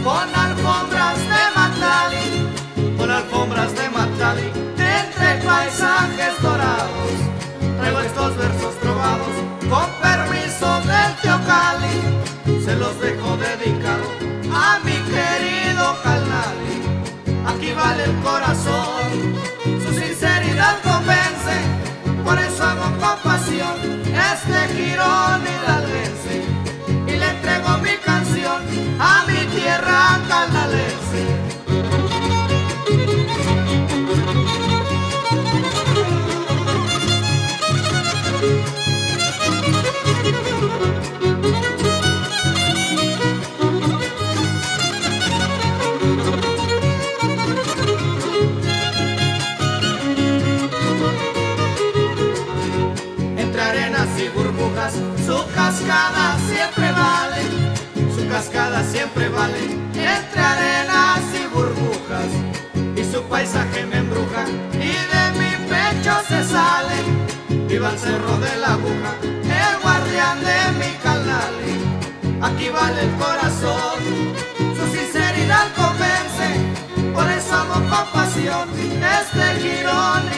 con alfombras de Matali, con alfombras de Matali, entre paisajes dorados. Traigo estos versos probados con permiso del tío Cali, se los dejo dedicado a mi querido Calnali. Aquí vale el corazón, su sinceridad convence, por eso hago con pasión este jirón hidalguense y le entrego mi canción a mi tierra calnalense. Entre arenas y burbujas, su cascada siempre vale, su cascada siempre vale. Entre arenas y burbujas, y su paisaje me embruja, y de mi pecho se sale. Viva el cerro de la aguja, el guardián de mi Calnali. Aquí vale el corazón, su sinceridad convence, por eso hago con pasión este jirón